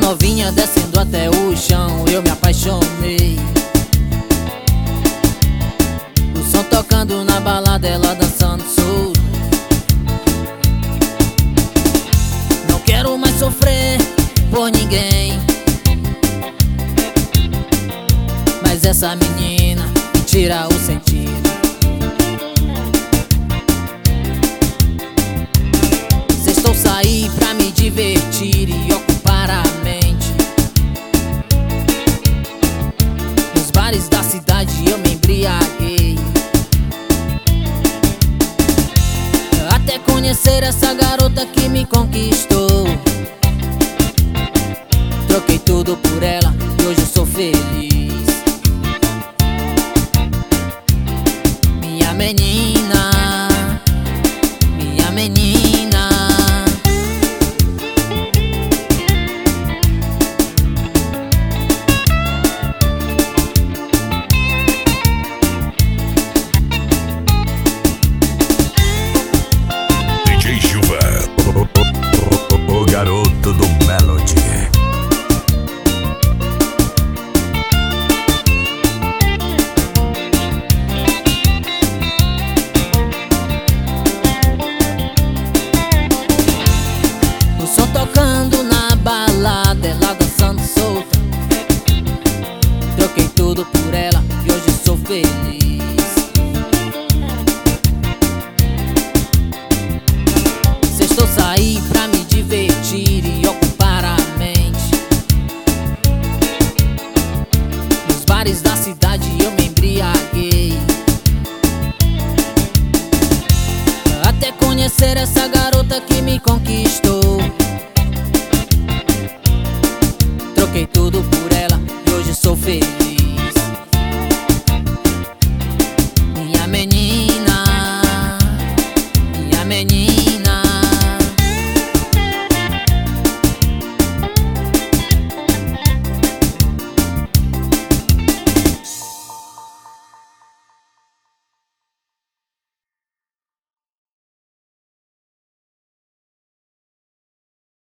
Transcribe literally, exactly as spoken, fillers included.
novinha descendo até o chão, eu me apaixonei. O som tocando na balada, ela dançando solta. Não quero mais sofrer por ninguém, mas essa menina me tira o sentido. Sextou, saí pra me divertir e ocupar a mente. Nos bares da cidade eu me embriaguei, até conhecer essa garota que me conquistou. Troquei tudo por ela e hoje eu sou feliz. Minha menina, minha menina. D J Gilvan, o, o, o garoto do Melody. Tocando na balada, ela dançando solta. Troquei tudo por ela e hoje sou feliz. Sextou, saí pra me divertir e ocupar a mente. Nos bares da cidade eu me embriaguei, até conhecer essa garota que me conquistou. Troquei tudo por ela e hoje sou feliz.